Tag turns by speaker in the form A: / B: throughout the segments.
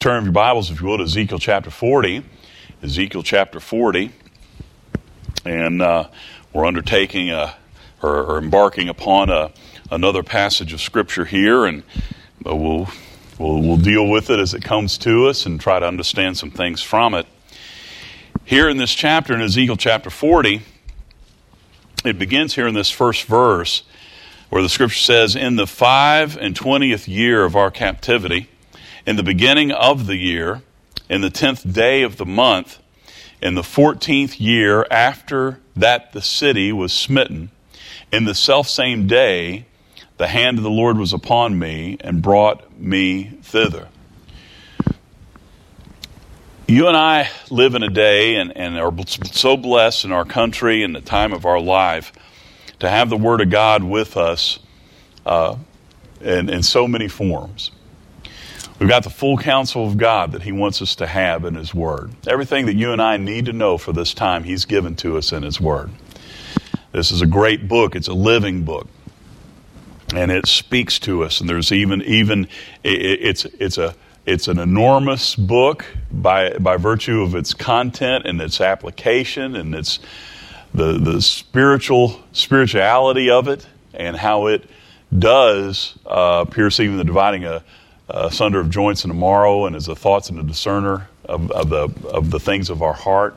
A: turn your Bibles, if you will, to Ezekiel chapter 40. Ezekiel chapter 40. And we're undertaking or embarking upon another passage of Scripture here, and we'll deal with it as it comes to us and try to understand some things from it. Here in this chapter, in Ezekiel chapter 40, it begins here in this first verse where the Scripture says, "In the 25th year of our captivity, in the beginning of the year, in the 10th day of the month, in the 14th year after that the city was smitten, in the selfsame day the hand of the Lord was upon me and brought me thither." You and I live in a day and are so blessed in our country and the time of our life to have the Word of God with us in so many forms. We've got the full counsel of God that He wants us to have in His Word. Everything that you and I need to know for this time, He's given to us in His Word. This is a great book. It's a living book. And it speaks to us. And there's it's an enormous book by virtue of its content and its application and its the spirituality of it and how it does pierce even the dividing asunder of joints and of marrow, and is a thoughts and a discerner of the things of our heart.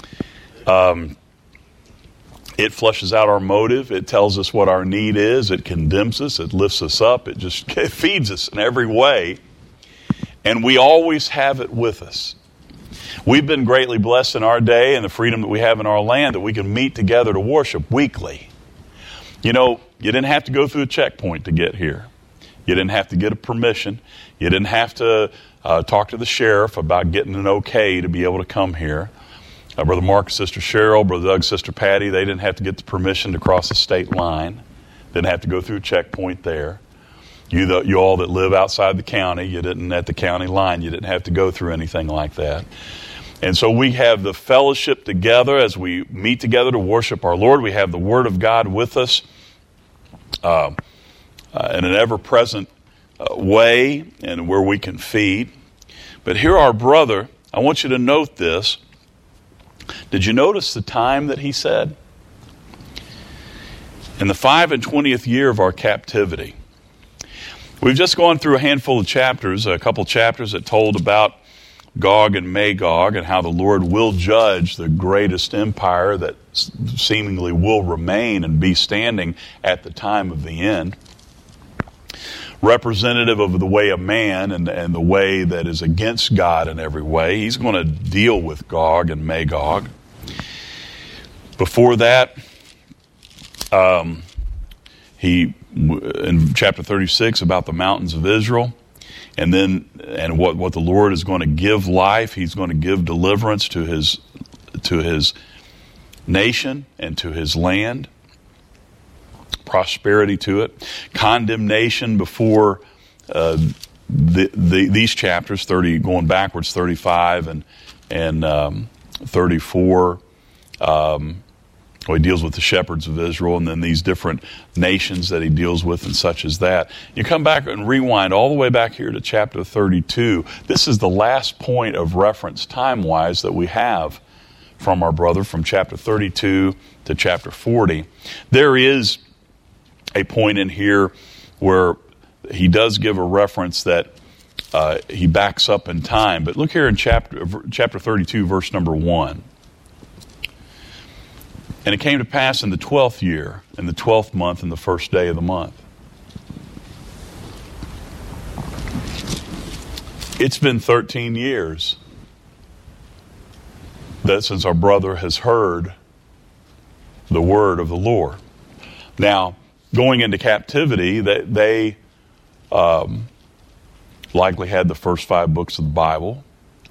A: It fleshes out our motive. It tells us what our need is. It condemns us. It lifts us up. It feeds us in every way. And we always have it with us. We've been greatly blessed in our day and the freedom that we have in our land that we can meet together to worship weekly. You know, you didn't have to go through a checkpoint to get here. You didn't have to get a permission. You didn't have to talk to the sheriff about getting an okay to be able to come here. Brother Mark, Sister Cheryl, Brother Doug, Sister Patty, they didn't have to get the permission to cross the state line. Didn't have to go through a checkpoint there. You all that live outside the county, you didn't at the county line. You didn't have to go through anything like that. And so we have the fellowship together as we meet together to worship our Lord. We have the Word of God with us in an ever-present way and where we can feed. But here our brother, I want you to note this. Did you notice the time that he said? In the 25th year of our captivity. We've just gone through a handful of chapters, a couple chapters that told about Gog and Magog and how the Lord will judge the greatest empire that seemingly will remain and be standing at the time of the end. Representative of the way of man and the way that is against God in every way. He's going to deal with Gog and Magog. Before that, in chapter 36 about the mountains of Israel, and what the Lord is going to give life. He's going to give deliverance to his nation and to his land, prosperity to it, condemnation before these chapters 30 going backwards, 35 and 34. He deals with the shepherds of Israel and then these different nations that he deals with and such as that. You come back and rewind all the way back here to chapter 32. This is the last point of reference time-wise that we have from our brother from chapter 32 to chapter 40. There is a point in here where he does give a reference that he backs up in time. But look here in chapter 32, verse number 1. "And it came to pass in the 12th year, in the 12th month, in the first day of the month." It's been 13 years that since our brother has heard the word of the Lord. Now, going into captivity, they likely had the first 5 books of the Bible,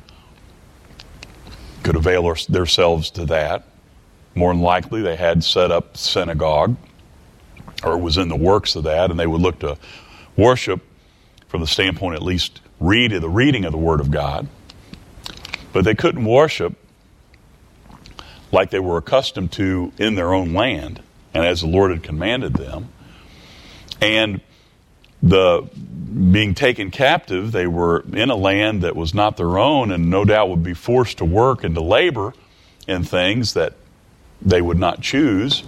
A: could avail themselves to that. More than likely, they had set up synagogue, or was in the works of that, and they would look to worship from the standpoint at least the reading of the Word of God. But they couldn't worship like they were accustomed to in their own land, and as the Lord had commanded them. And the being taken captive, they were in a land that was not their own, and no doubt would be forced to work and to labor in things that they would not choose.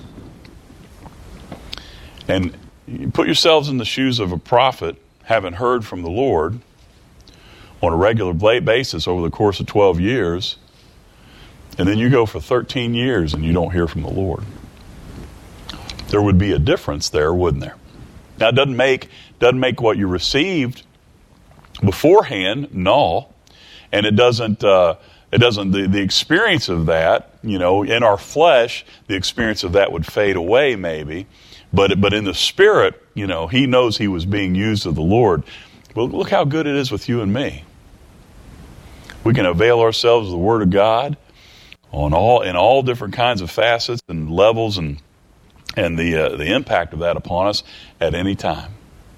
A: And you put yourselves in the shoes of a prophet, having heard from the Lord on a regular basis over the course of 12 years, and then you go for 13 years and you don't hear from the Lord. There would be a difference there, wouldn't there? Now, it doesn't make what you received beforehand null, and it doesn't the experience of that, in our flesh, the experience of that would fade away maybe, but in the spirit, he knows he was being used of the Lord. Well, look how good it is with you and me. We can avail ourselves of the Word of God in all different kinds of facets and levels, and the impact of that upon us at any time.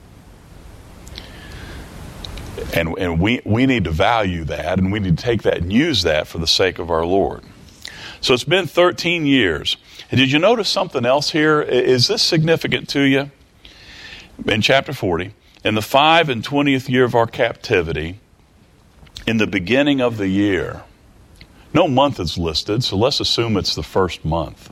A: And we need to value that, and we need to take that and use that for the sake of our Lord. So it's been 13 years. And did you notice something else here? Is this significant to you? In chapter 40, in the 25th year of our captivity, in the beginning of the year, no month is listed, so let's assume it's the first month.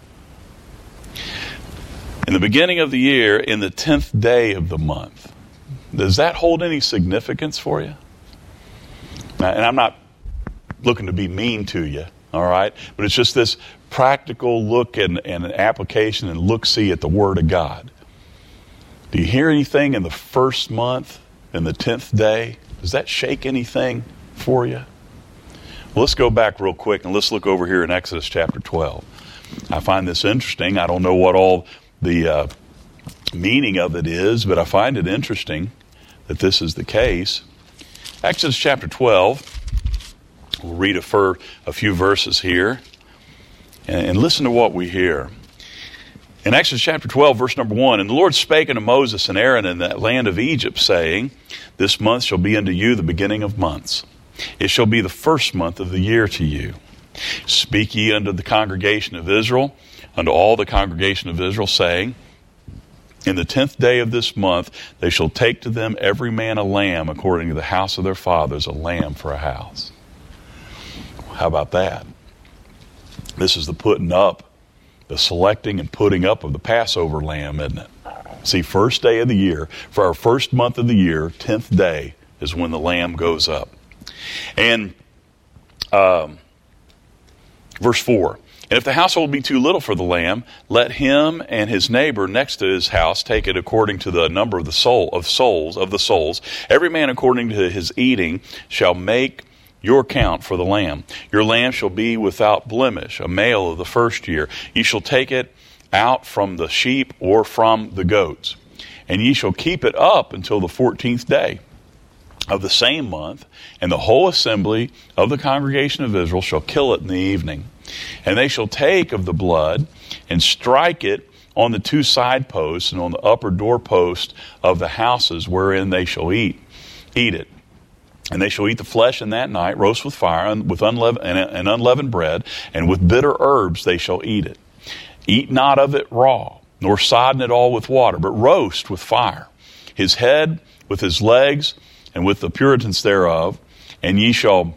A: In the beginning of the year, in the 10th day of the month. Does that hold any significance for you? And I'm not looking to be mean to you, all right? But it's just this practical look and an application and look-see at the Word of God. Do you hear anything in the first month, in the 10th day? Does that shake anything for you? Well, let's go back real quick and let's look over here in Exodus chapter 12. I find this interesting. I don't know what all the meaning of it is, but I find it interesting that this is the case. Exodus chapter 12, we'll read a few verses here and listen to what we hear. In Exodus chapter 12, verse number 1, "And the Lord spake unto Moses and Aaron in that land of Egypt, saying, This month shall be unto you the beginning of months. It shall be the first month of the year to you. Speak ye unto the congregation of Israel, unto all the congregation of Israel, saying, In the 10th day of this month they shall take to them every man a lamb according to the house of their fathers, a lamb for a house." How about that? This is the putting up, the selecting and putting up of the Passover lamb, isn't it? See, first day of the year, for our first month of the year, 10th day is when the lamb goes up. And verse 4, "And if the household be too little for the lamb, let him and his neighbor next to his house take it according to the number of the souls. Every man according to his eating shall make your count for the lamb. Your lamb shall be without blemish, a male of the first year. Ye shall take it out from the sheep or from the goats. And ye shall keep it up until the 14th day of the same month, and the whole assembly of the congregation of Israel shall kill it in the evening. And they shall take of the blood and strike it on the two side posts and on the upper doorpost of the houses wherein they shall eat it. And they shall eat the flesh in that night, roast with fire, and with unleavened bread, and with bitter herbs they shall eat it. Eat not of it raw, nor sodden it all with water, but roast with fire. His head with his legs, and with the puritance thereof, and ye shall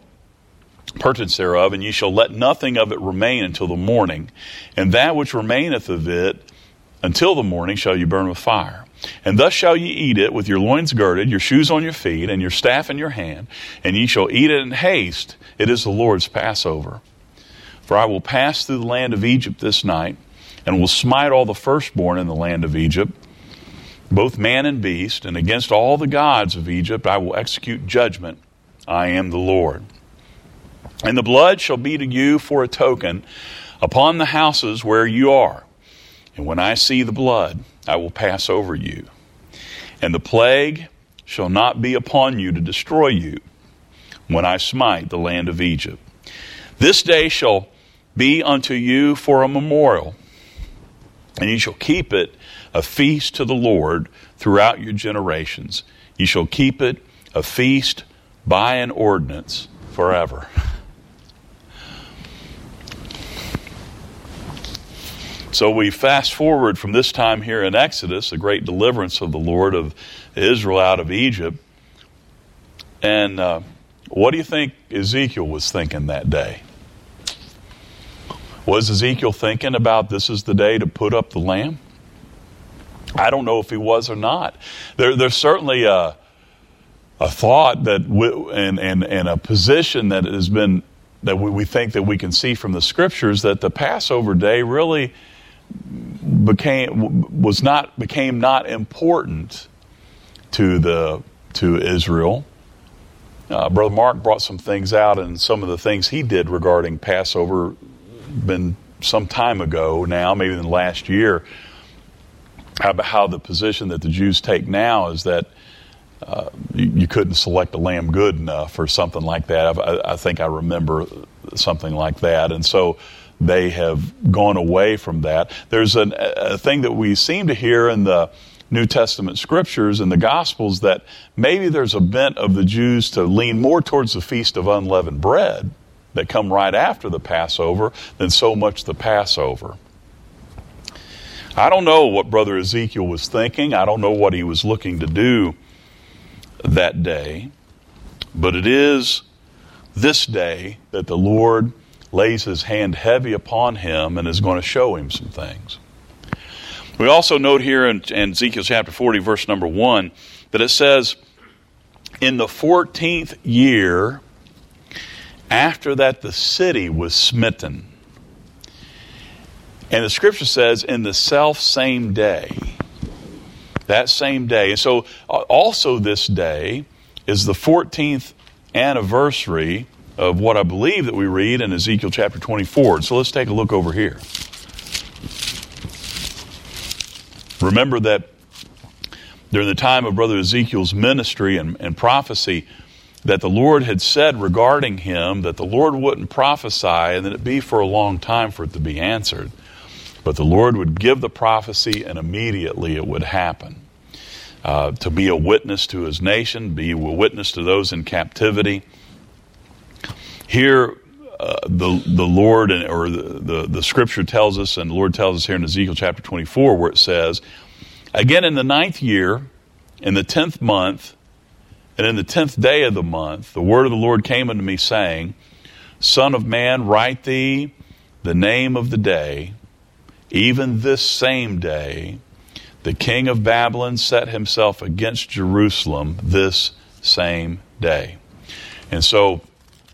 A: let nothing of it remain until the morning. And that which remaineth of it until the morning shall you burn with fire. And thus shall ye eat it with your loins girded, your shoes on your feet, and your staff in your hand, and ye shall eat it in haste. It is the Lord's Passover. For I will pass through the land of Egypt this night, and will smite all the firstborn in the land of Egypt, both man and beast, and against all the gods of Egypt I will execute judgment. I am the Lord. And the blood shall be to you for a token upon the houses where you are. And when I see the blood, I will pass over you. And the plague shall not be upon you to destroy you when I smite the land of Egypt. This day shall be unto you for a memorial, and ye shall keep it a feast to the Lord throughout your generations. Ye shall keep it a feast by an ordinance forever. So we fast forward from this time here in Exodus, the great deliverance of the Lord of Israel out of Egypt. And what do you think Ezekiel was thinking that day? Was Ezekiel thinking about this is the day to put up the lamb? I don't know if he was or not. There's certainly a thought that and a position that has been that we think that we can see from the scriptures that the Passover day really became not important to Israel. Brother Mark brought some things out, and some of the things he did regarding Passover been some time ago now, maybe in the last year. How the position that the Jews take now is that you couldn't select a lamb good enough or something like that. I think I remember something like that. And so they have gone away from that. There's a thing that we seem to hear in the New Testament scriptures and the Gospels that maybe there's a bent of the Jews to lean more towards the Feast of Unleavened Bread that come right after the Passover than so much the Passover. I don't know what Brother Ezekiel was thinking. I don't know what he was looking to do that day. But it is this day that the Lord lays his hand heavy upon him and is going to show him some things. We also note here in Ezekiel chapter 40, verse number 1, that it says, in the 14th year, after that the city was smitten. And the scripture says, in the self same day. That same day. And so also this day is the 14th anniversary of what I believe that we read in Ezekiel chapter 24. So let's take a look over here. Remember that during the time of Brother Ezekiel's ministry and prophecy, that the Lord had said regarding him that the Lord wouldn't prophesy and that it'd be for a long time for it to be answered. But the Lord would give the prophecy and immediately it would happen. To be a witness to his nation, be a witness to those in captivity. Here, the Lord, or the scripture tells us, and the Lord tells us here in Ezekiel chapter 24, where it says, again in the 9th year, in the 10th month, and in the 10th day of the month, the word of the Lord came unto me, saying, Son of man, write thee the name of the day. Even this same day, the king of Babylon set himself against Jerusalem this same day. And so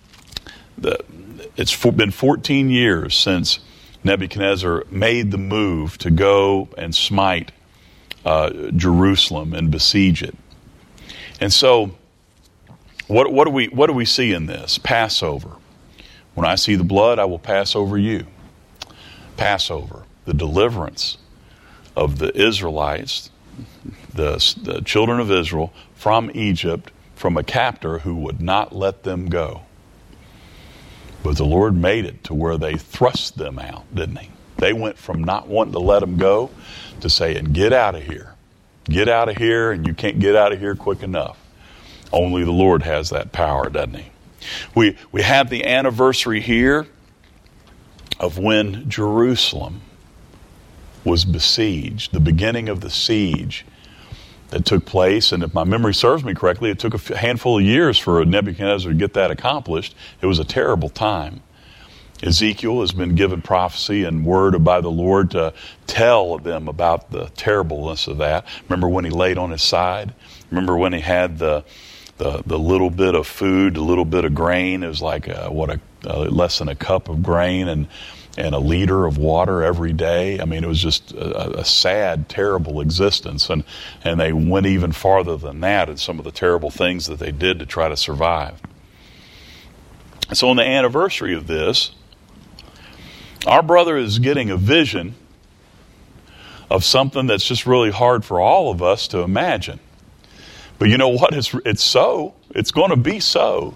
A: it's been 14 years since Nebuchadnezzar made the move to go and smite Jerusalem and besiege it. And so what do we see in this? Passover. When I see the blood, I will pass over you. Passover. The deliverance of the Israelites, the children of Israel, from Egypt, from a captor who would not let them go. But the Lord made it to where they thrust them out, didn't he? They went from not wanting to let them go to saying, get out of here. Get out of here, and you can't get out of here quick enough. Only the Lord has that power, doesn't he? We have the anniversary here of when Jerusalem was besieged, the beginning of the siege that took place. And if my memory serves me correctly, it took a handful of years for Nebuchadnezzar to get that accomplished. It was a terrible time. Ezekiel has been given prophecy and word by the Lord to tell them about the terribleness of that. Remember when he laid on his side? Remember when he had the little bit of food, the little bit of grain? It was like less than a cup of grain and a liter of water every day. I mean, it was just a sad, terrible existence. And they went even farther than that in some of the terrible things that they did to try to survive. So on the anniversary of this, our brother is getting a vision of something that's just really hard for all of us to imagine. But you know what? It's so. It's going to be so.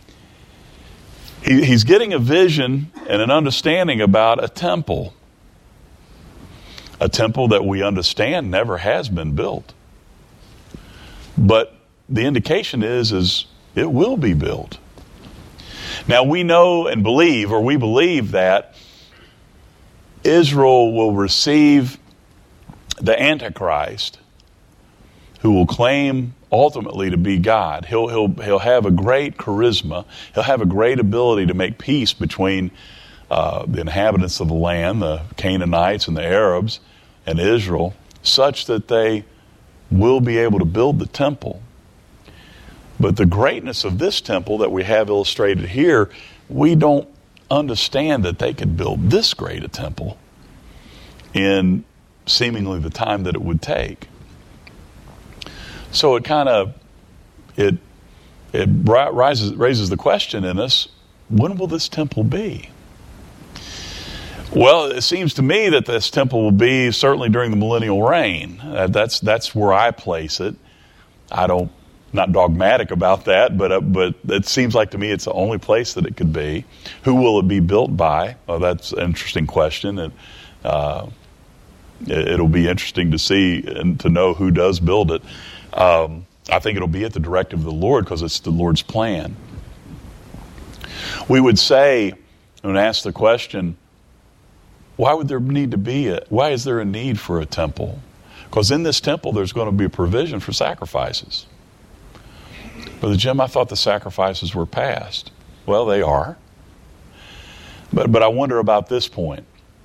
A: He's getting a vision and an understanding about a temple. A temple that we understand never has been built. But the indication is it will be built. Now we know and believe, or we believe that Israel will receive the Antichrist, who will claim ultimately to be God. He'll have a great charisma. He'll have a great ability to make peace between the inhabitants of the land, the Canaanites and the Arabs, and Israel, such that they will be able to build the temple. But the greatness of this temple that we have illustrated here, we don't understand that they could build this great a temple in seemingly the time that it would take. So it raises the question in us, when will this temple be? Well, it seems to me that this temple will be certainly during the millennial reign. That's where I place it. Not dogmatic about that, but it seems like to me it's the only place that it could be. Who will it be built by? Well, that's an interesting question. It'll be interesting to see and to know who does build it. I think it'll be at the directive of the Lord because it's the Lord's plan. We would say, and ask the question, why is there a need for a temple? Because in this temple there's going to be a provision for sacrifices. Brother Jim, I thought the sacrifices were past. Well, they are. But I wonder about this point.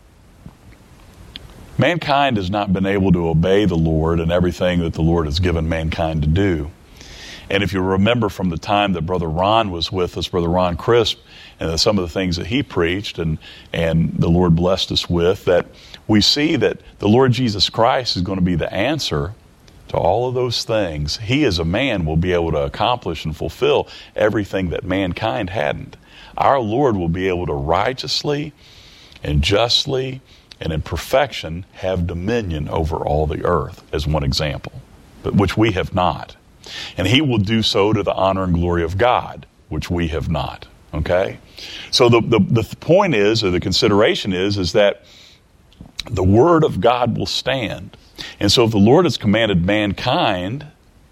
A: Mankind has not been able to obey the Lord and everything that the Lord has given mankind to do. And if you remember from the time that Brother Ron was with us, Brother Ron Crisp, and some of the things that he preached and the Lord blessed us with, that we see that the Lord Jesus Christ is going to be the answer to all of those things. He as a man will be able to accomplish and fulfill everything that mankind hadn't. Our Lord will be able to righteously and justly and in perfection have dominion over all the earth, as one example, but which we have not. And he will do so to the honor and glory of God, which we have not. Okay? So the point is, or the consideration is that the word of God will stand. And so if the Lord has commanded mankind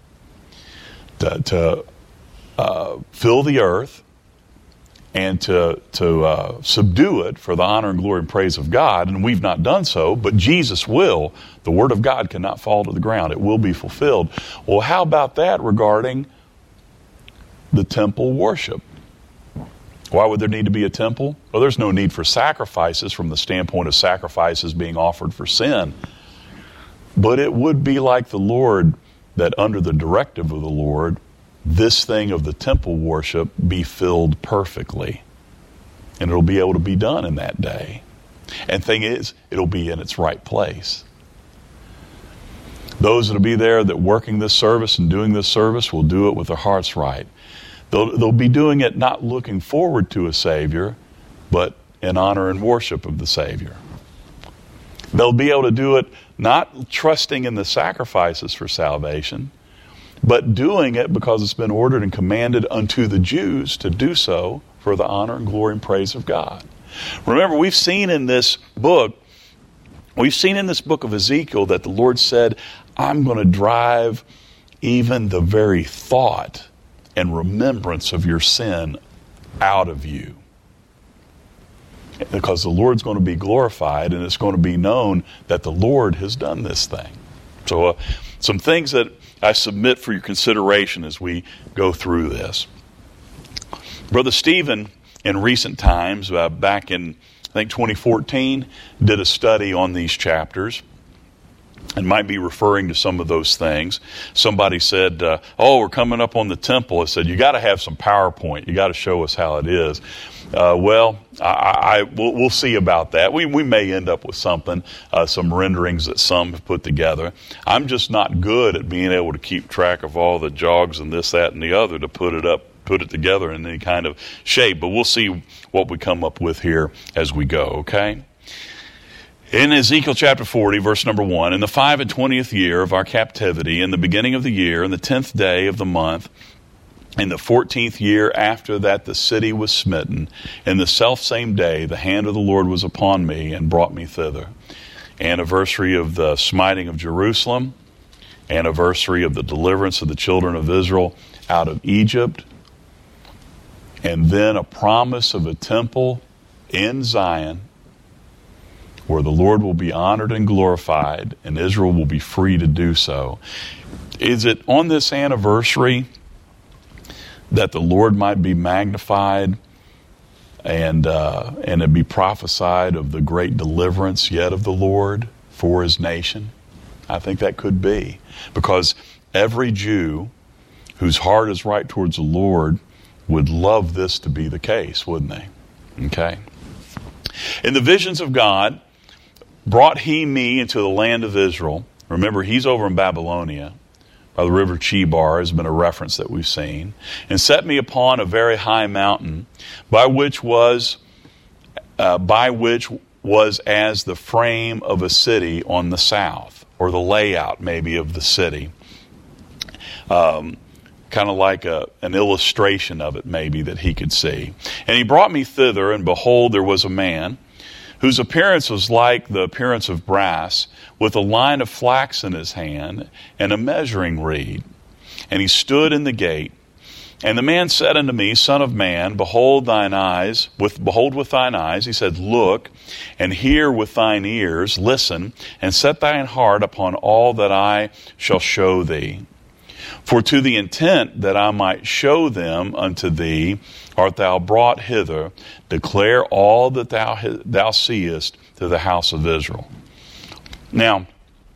A: to fill the earth and to subdue it for the honor and glory and praise of God, and we've not done so, but Jesus will, the word of God cannot fall to the ground. It will be fulfilled. Well, how about that regarding the temple worship? Why would there need to be a temple? Well, there's no need for sacrifices from the standpoint of sacrifices being offered for sin. But it would be like the Lord that under the directive of the Lord, this thing of the temple worship be filled perfectly. And it'll be able to be done in that day. And thing is, it'll be in its right place. Those that will be there that working this service and doing this service will do it with their hearts right. They'll be doing it not looking forward to a Savior, but in honor and worship of the Savior. They'll be able to do it not trusting in the sacrifices for salvation, but doing it because it's been ordered and commanded unto the Jews to do so for the honor and glory and praise of God. Remember, we've seen in this book of Ezekiel that the Lord said, I'm going to drive even the very thought and remembrance of your sin out of you. Because the Lord's going to be glorified and it's going to be known that the Lord has done this thing. So some things that I submit for your consideration as we go through this. Brother Stephen, in recent times, back in, I think, 2014, did a study on these chapters and might be referring to some of those things. Somebody said, we're coming up on the temple. I said, you got to have some PowerPoint. You got to show us how it is. We'll see about that. We may end up with something, some renderings that some have put together. I'm just not good at being able to keep track of all the jogs and this, that, and the other to put it together in any kind of shape. But we'll see what we come up with here as we go, okay? In Ezekiel chapter 40, verse number 1, in the 25th year of our captivity, in the beginning of the year, in the 10th day of the month, in the 14th year after that the city was smitten, in the selfsame day the hand of the Lord was upon me and brought me thither. Anniversary of the smiting of Jerusalem, anniversary of the deliverance of the children of Israel out of Egypt, and then a promise of a temple in Zion where the Lord will be honored and glorified, and Israel will be free to do so. Is it on this anniversary that the Lord might be magnified and it be prophesied of the great deliverance yet of the Lord for his nation? I think that could be, because every Jew whose heart is right towards the Lord would love this to be the case, wouldn't they? Okay. In the visions of God, brought he me into the land of Israel. Remember, he's over in Babylonia by the river Chebar, has been a reference that we've seen, and set me upon a very high mountain, by which was as the frame of a city on the south, or the layout maybe of the city. Kind of like an illustration of it maybe that he could see. And he brought me thither, and behold, there was a man whose appearance was like the appearance of brass, with a line of flax in his hand and a measuring reed. And he stood in the gate. And the man said unto me, Son of man, behold with thine eyes, he said, look, and hear with thine ears, listen, and set thine heart upon all that I shall show thee. For to the intent that I might show them unto thee art thou brought hither, declare all that thou seest to the house of Israel. Now,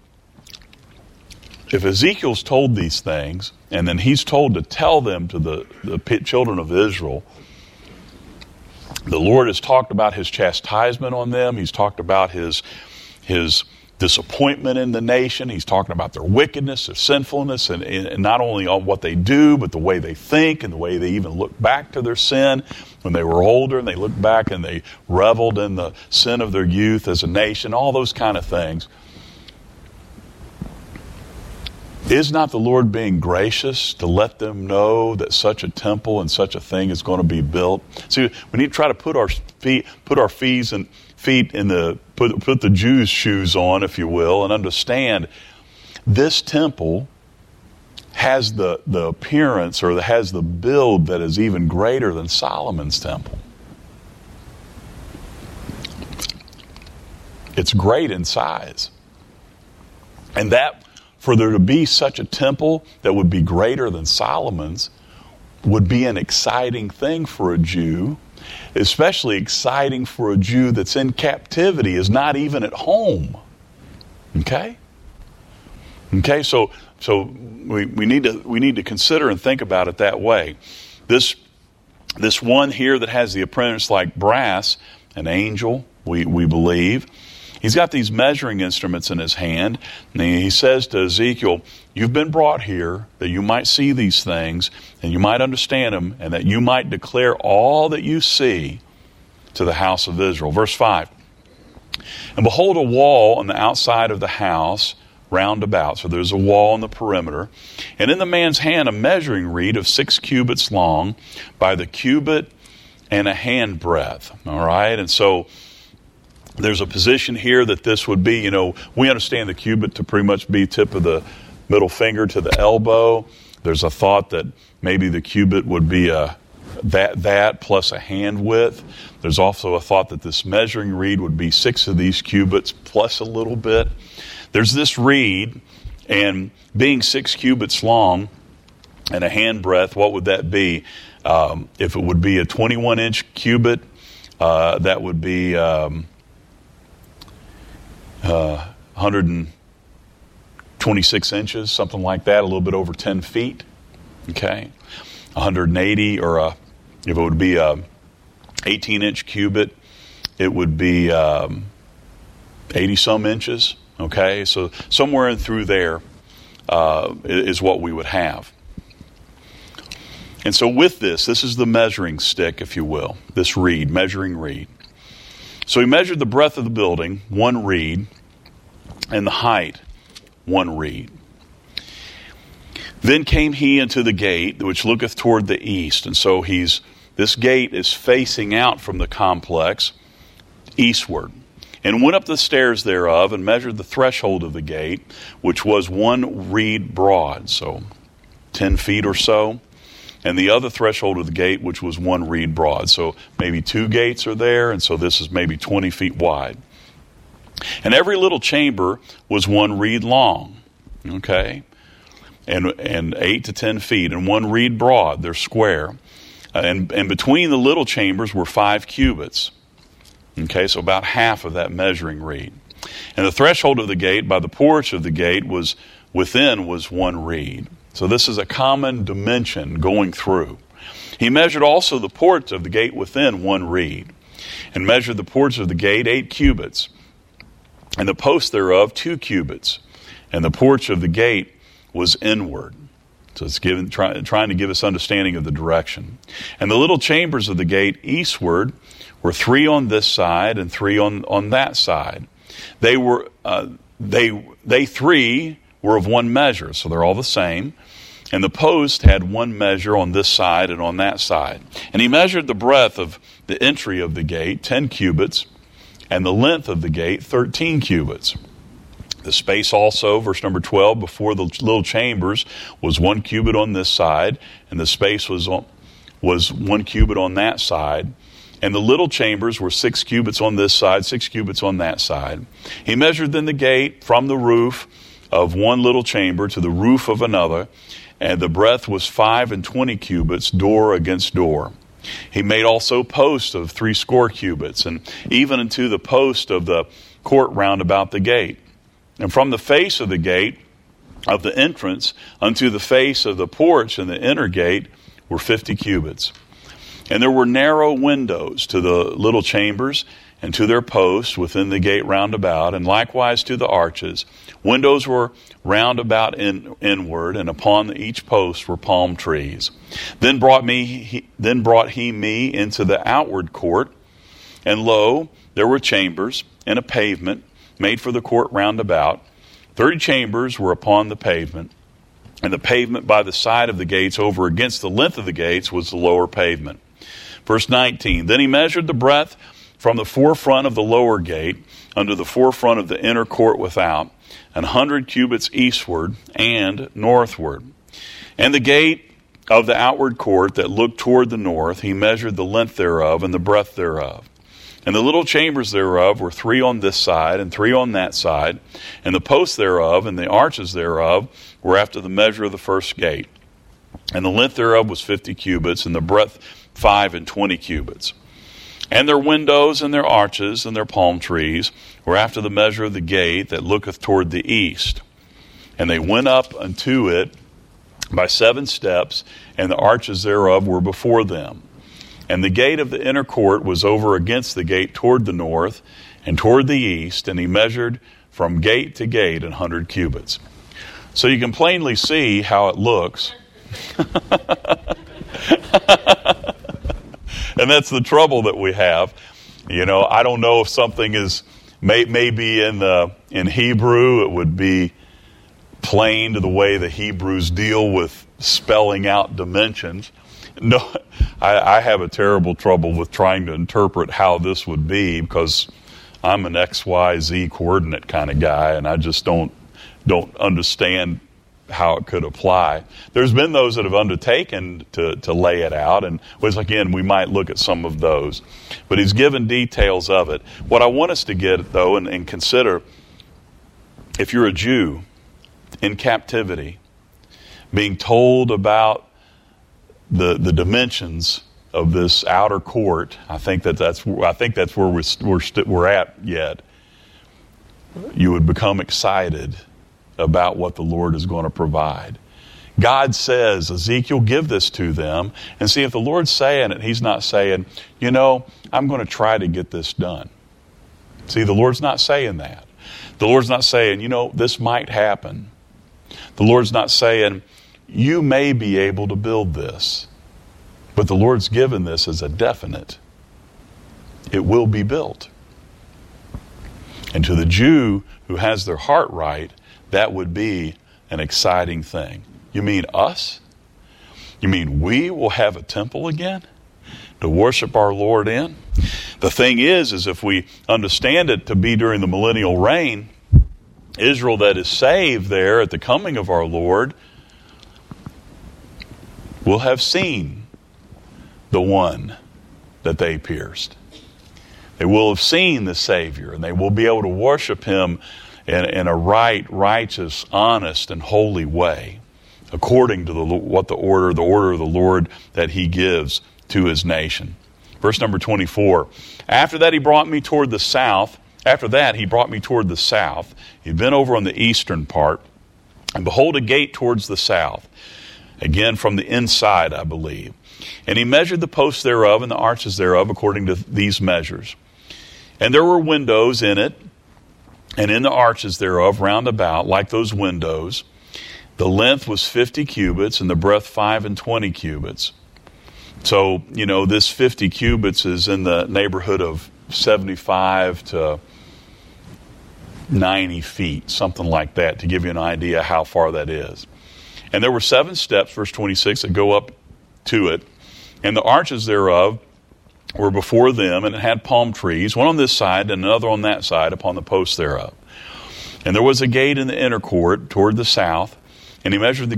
A: if Ezekiel's told these things, and then he's told to tell them to the children of Israel, the Lord has talked about his chastisement on them. He's talked about his disappointment in the nation. He's talking about their wickedness, their sinfulness, and not only on what they do, but the way they think and the way they even look back to their sin when they were older, and they looked back and they reveled in the sin of their youth as a nation, all those kind of things. Is not the Lord being gracious to let them know that such a temple and such a thing is going to be built? See, we need to try to put our feet in the Jews' shoes on, if you will, and understand this temple has the appearance, or has the build that is even greater than Solomon's temple. It's great in size. And that, for there to be such a temple that would be greater than Solomon's, would be an exciting thing for a Jew, especially exciting for a Jew that's in captivity, is not even at home. Okay? Okay, so we need to consider and think about it that way. This one here that has the appearance like brass, an angel, we believe. He's got these measuring instruments in his hand, and he says to Ezekiel, you've been brought here that you might see these things, and you might understand them, and that you might declare all that you see to the house of Israel. Verse 5, and behold, a wall on the outside of the house round about. So there's a wall on the perimeter. And in the man's hand a measuring reed of 6 cubits long by the cubit and a hand breadth. All right, and so there's a position here that this would be, we understand the cubit to pretty much be tip of the middle finger to the elbow. There's a thought that maybe the cubit would be that plus a hand width. There's also a thought that this measuring reed would be 6 of these cubits plus a little bit. There's this reed, and being 6 cubits long and a hand breadth, what would that be? If it would be a 21-inch cubit, that would be 126 inches, something like that, a little bit over 10 feet. Okay, 180, or if it would be a 18-inch cubit, it would be 80-some inches. Okay, so somewhere in through there is what we would have. And so with this is the measuring stick, if you will, this reed, measuring reed. So he measured the breadth of the building, 1 reed, and the height, 1 reed. Then came he into the gate, which looketh toward the east. And so this gate is facing out from the complex eastward. And went up the stairs thereof, and measured the threshold of the gate, which was 1 reed broad, so 10 feet or so. And the other threshold of the gate, which was 1 reed broad. So maybe 2 gates are there, and so this is maybe 20 feet wide. And every little chamber was 1 reed long, okay, and 8 to 10 feet, and 1 reed broad. They're square. And between the little chambers were 5 cubits. Okay, so about half of that measuring reed. And the threshold of the gate by the porch of the gate was 1 reed. So this is a common dimension going through. He measured also the porch of the gate within 1 reed, and measured the porch of the gate 8 cubits, and the post thereof 2 cubits, and the porch of the gate was inward. So it's trying to give us understanding of the direction. And the little chambers of the gate eastward were 3 on this side and 3 on that side. They 3 were of 1 measure, so they're all the same. And the post had 1 measure on this side and on that side. And he measured the breadth of the entry of the gate, 10 cubits, and the length of the gate, 13 cubits. The space also, verse number 12, before the little chambers was 1 cubit on this side, and the space was 1 cubit on that side. And the little chambers were 6 cubits on this side, 6 cubits on that side. He measured then the gate from the roof of one little chamber to the roof of another, and the breadth was 25 cubits, door against door. He made also posts of 60 cubits, and even unto the post of the court round about the gate. And from the face of the gate of the entrance unto the face of the porch and the inner gate were 50 cubits. And there were narrow windows to the little chambers and to their posts within the gate round about, and likewise to the arches. Windows were round about inward, and upon each post were palm trees. Then brought he me into the outward court, and lo, there were chambers and a pavement made for the court round about. 30 chambers were upon the pavement, and the pavement by the side of the gates over against the length of the gates was the lower pavement. Verse 19, then he measured the breadth from the forefront of the lower gate unto the forefront of the inner court without, 100 cubits eastward and northward. And the gate of the outward court that looked toward the north, he measured the length thereof and the breadth thereof. And the little chambers thereof were 3 on this side and 3 on that side, and the posts thereof and the arches thereof were after the measure of the first gate. And the length thereof was 50 cubits, and the breadth 25 cubits. And their windows and their arches and their palm trees were after the measure of the gate that looketh toward the east. And they went up unto it by 7 steps, and the arches thereof were before them. And the gate of the inner court was over against the gate toward the north and toward the east, and he measured from gate to gate 100 cubits. So you can plainly see how it looks. And that's the trouble that we have. You know, I don't know if something is maybe in Hebrew it would be plain to the way the Hebrews deal with spelling out dimensions. No, I have a terrible trouble with trying to interpret how this would be, because I'm an XYZ coordinate kind of guy, and I just don't understand how it could apply. There's been those that have undertaken to lay it out, and again, we might look at some of those. But he's given details of it. What I want us to get, though, and consider, if you're a Jew in captivity, being told about the dimensions of this outer court, I think that's where we're at yet. You would become excited about what the Lord is going to provide. God says, Ezekiel, give this to them, and see if the Lord's saying it. He's not saying, I'm going to try to get this done. See, the Lord's not saying that. The Lord's not saying, this might happen. The Lord's not saying, you may be able to build this. But the Lord's given this as a definite. It will be built. And to the Jew who has their heart right, that would be an exciting thing. You mean us? You mean we will have a temple again to worship our Lord in? The thing is if we understand it to be during the millennial reign, Israel that is saved there at the coming of our Lord will have seen the one that they pierced. They will have seen the Savior, and they will be able to worship him in a right, righteous, honest, and holy way, according to the order of the Lord that he gives to his nation. Verse number 24. After that, he brought me toward the south. He'd been over on the eastern part. And behold, a gate towards the south. Again, from the inside, I believe. And he measured the posts thereof and the arches thereof according to these measures. And there were windows in it, and in the arches thereof round about, like those windows. The length was 50 cubits, and the breadth 25 cubits. So, this 50 cubits is in the neighborhood of 75 to 90 feet, something like that, to give you an idea how far that is. And there were 7 steps, verse 26, that go up to it. And the arches thereof were before them, and it had palm trees, one on this side and another on that side upon the posts thereof. And there was a gate in the inner court toward the south, and he measured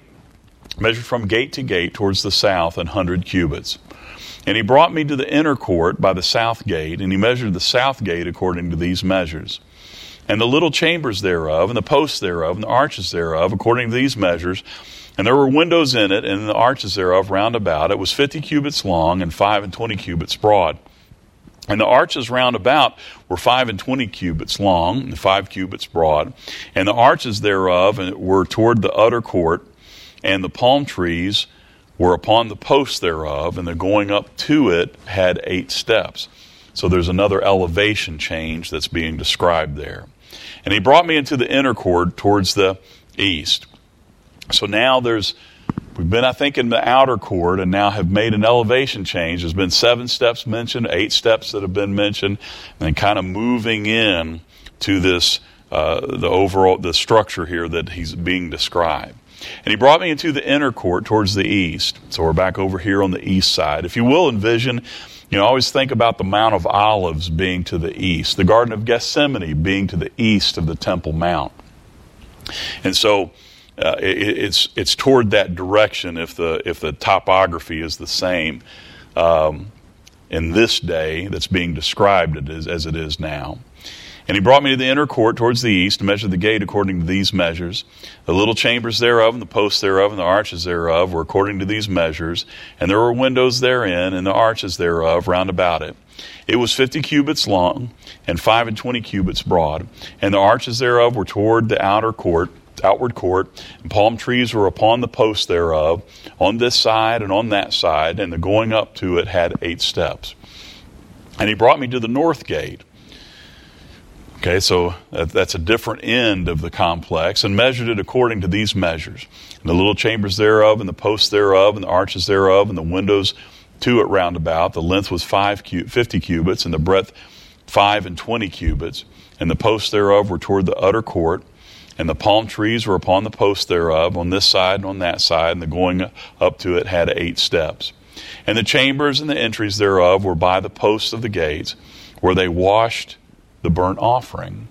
A: from gate to gate towards the south 100 cubits. And he brought me to the inner court by the south gate, and he measured the south gate according to these measures. And the little chambers thereof, and the posts thereof, and the arches thereof, according to these measures. And there were windows in it, and in the arches thereof round about. It was 50 cubits long, and 25 cubits broad. And the arches round about were 25 cubits long, and 5 cubits broad. And the arches thereof were toward the utter court, and the palm trees were upon the posts thereof, and the going up to it had 8 steps. So there's another elevation change that's being described there. And he brought me into the inner court towards the east. So now we've been, I think, in the outer court and now have made an elevation change. There's been 7 steps mentioned, 8 steps that have been mentioned, and then kind of moving in to this, the structure here that he's being described. And he brought me into the inner court towards the east. So we're back over here on the east side. If you will envision, always think about the Mount of Olives being to the east, the Garden of Gethsemane being to the east of the Temple Mount. And so it's toward that direction if the topography is the same in this day that's being described as it is now. And he brought me to the inner court towards the east, and measured the gate according to these measures. The little chambers thereof, and the posts thereof, and the arches thereof were according to these measures. And there were windows therein, and the arches thereof round about it. It was 50 cubits long, and 25 cubits broad. And the arches thereof were toward the outward court, and palm trees were upon the posts thereof, on this side and on that side, and the going up to it had 8 steps. And he brought me to the north gate. Okay, so that's a different end of the complex, and measured it according to these measures. And the little chambers thereof, and the posts thereof, and the arches thereof, and the windows to it round about. The length was 50 cubits, and the breadth 25 cubits. And the posts thereof were toward the utter court. And the palm trees were upon the posts thereof, on this side and on that side, and the going up to it had 8 steps. And the chambers and the entries thereof were by the posts of the gates, where they washed the burnt offering.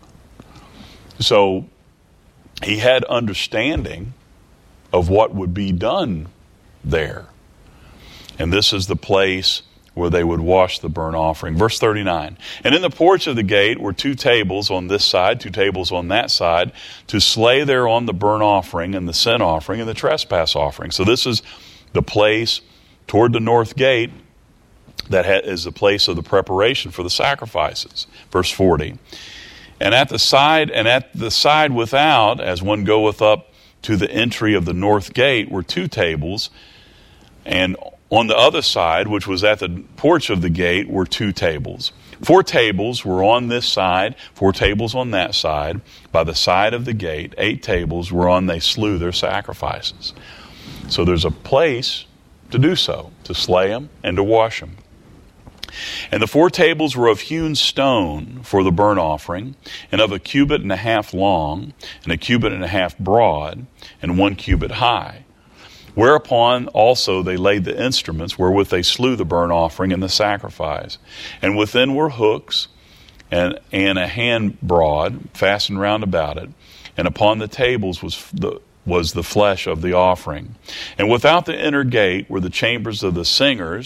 A: So he had understanding of what would be done there. And this is the place where they would wash the burnt offering. Verse 39. And in the porch of the gate were 2 tables on this side, 2 tables on that side, to slay thereon the burnt offering and the sin offering and the trespass offering. So this is the place toward the north gate that is the place of the preparation for the sacrifices. Verse 40. And at the side without, as one goeth up to the entry of the north gate, were 2 tables, and on the other side, which was at the porch of the gate, were 2 tables. 4 tables were on this side, 4 tables on that side. By the side of the gate, 8 tables whereon they slew their sacrifices. So there's a place to do so, to slay them and to wash them. And the 4 tables were of hewn stone for the burnt offering, and of 1.5 cubits long, and 1.5 cubits broad, and 1 cubit high. Whereupon also they laid the instruments wherewith they slew the burnt offering and the sacrifice. And within were hooks, and a hand broad, fastened round about it. And upon the tables was the flesh of the offering. And without the inner gate were the chambers of the singers,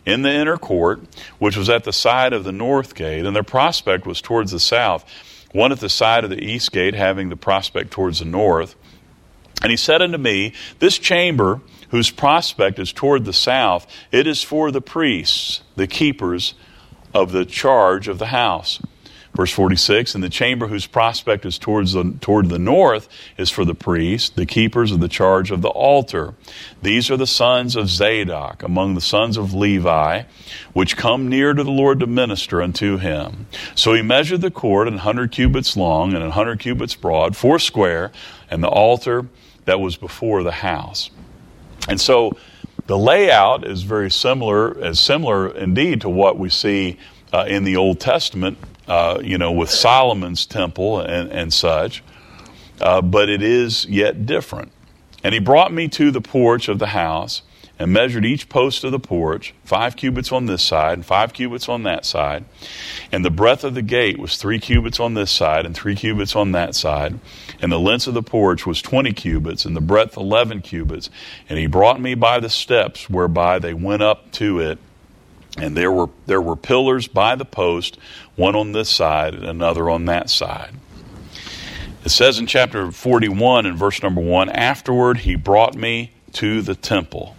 A: in the inner court, which was at the side of the north gate, and their prospect was towards the south, one at the side of the east gate, having the prospect towards the north. And he said unto me, this chamber, whose prospect is toward the south, it is for the priests, the keepers of the charge of the house. Verse 46, and the chamber whose prospect is toward the north is for the priests, the keepers of the charge of the altar. These are the sons of Zadok, among the sons of Levi, which come near to the Lord to minister unto him. So he measured the court 100 cubits long and 100 cubits broad, 4 and the altar that was before the house. And so the layout is very similar indeed to what we see in the Old Testament, with Solomon's temple and such, but it is yet different. And he brought me to the porch of the house and measured each post of the porch, 5 cubits on this side and 5 cubits on that side. And the breadth of the gate was 3 cubits on this side and 3 cubits on that side. And the length of the porch was 20 cubits and the breadth 11 cubits. And he brought me by the steps whereby they went up to it. And there were pillars by the post, one on this side and another on that side. It says in chapter 41 in verse number 1, afterward he brought me to the temple.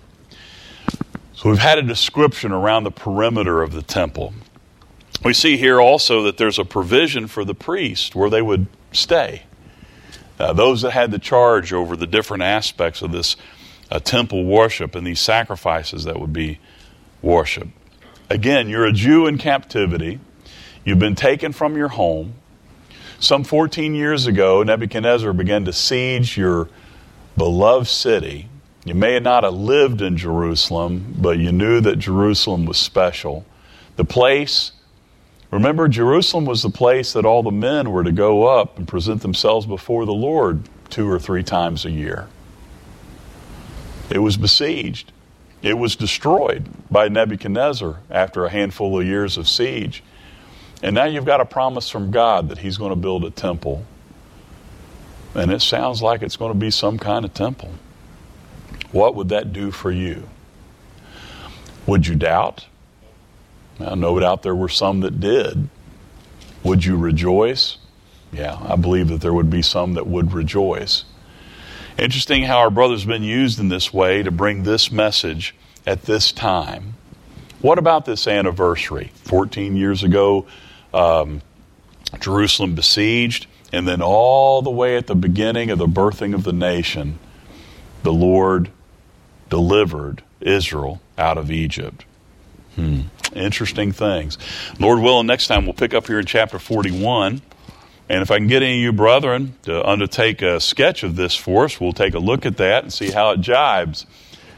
A: So we've had a description around the perimeter of the temple. We see here also that there's a provision for the priest where they would stay. Those that had the charge over the different aspects of this temple worship and these sacrifices that would be worshiped. Again, you're a Jew in captivity. You've been taken from your home. Some 14 years ago, Nebuchadnezzar began to siege your beloved city. You may not have lived in Jerusalem, but you knew that Jerusalem was special. The place, remember, Jerusalem was the place that all the men were to go up and present themselves before the Lord 2 or 3 times a year. It was besieged. It was destroyed by Nebuchadnezzar after a handful of years of siege. And now you've got a promise from God that he's going to build a temple. And it sounds like it's going to be some kind of temple. What would that do for you? Would you doubt? Now, no doubt there were some that did. Would you rejoice? Yeah, I believe that there would be some that would rejoice. Interesting how our brother's been used in this way to bring this message at this time. What about this anniversary? 14 years ago, Jerusalem besieged, and then all the way at the beginning of the birthing of the nation, the Lord delivered Israel out of Egypt. Interesting things. Lord willing, next time we'll pick up here in chapter 41. And if I can get any of you brethren to undertake a sketch of this for us, we'll take a look at that and see how it jibes.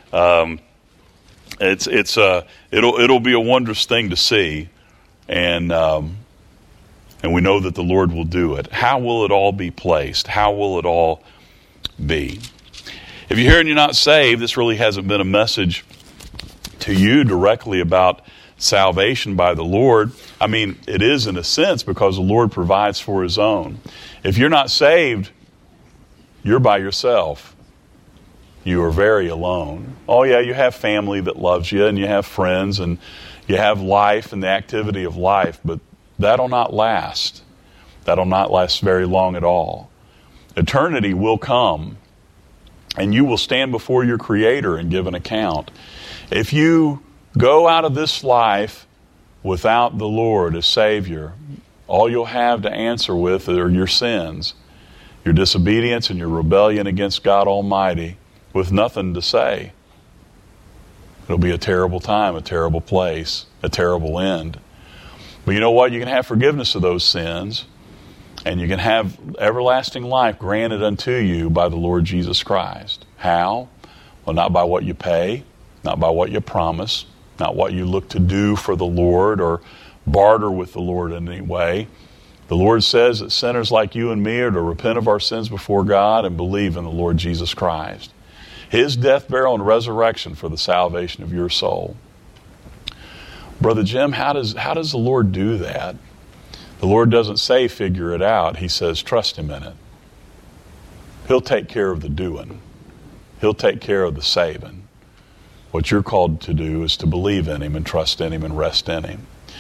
A: It'll be a wondrous thing to see, and we know that the Lord will do it. How will it all be placed? How will it all be? If you're here and you're not saved, this really hasn't been a message to you directly about salvation by the Lord. I mean, it is in a sense because the Lord provides for his own. If you're not saved, you're by yourself. You are very alone. Oh yeah, you have family that loves you, and you have friends, and you have life and the activity of life, but that'll not last. That'll not last very long at all. Eternity will come, and you will stand before your Creator and give an account. If you go out of this life without the Lord as Savior, all you'll have to answer with are your sins, your disobedience and your rebellion against God Almighty, with nothing to say. It'll be a terrible time, a terrible place, a terrible end. But you know what? You can have forgiveness of those sins, and you can have everlasting life granted unto you by the Lord Jesus Christ. How? Well, not by what you pay, not by what you promise, not what you look to do for the Lord or barter with the Lord in any way. The Lord says that sinners like you and me are to repent of our sins before God and believe in the Lord Jesus Christ. His death, burial, and resurrection for the salvation of your soul. Brother Jim, how does the Lord do that? The Lord doesn't say figure it out. He says trust him in it. He'll take care of the doing. He'll take care of the saving. What you're called to do is to believe in Him and trust in Him and rest in Him.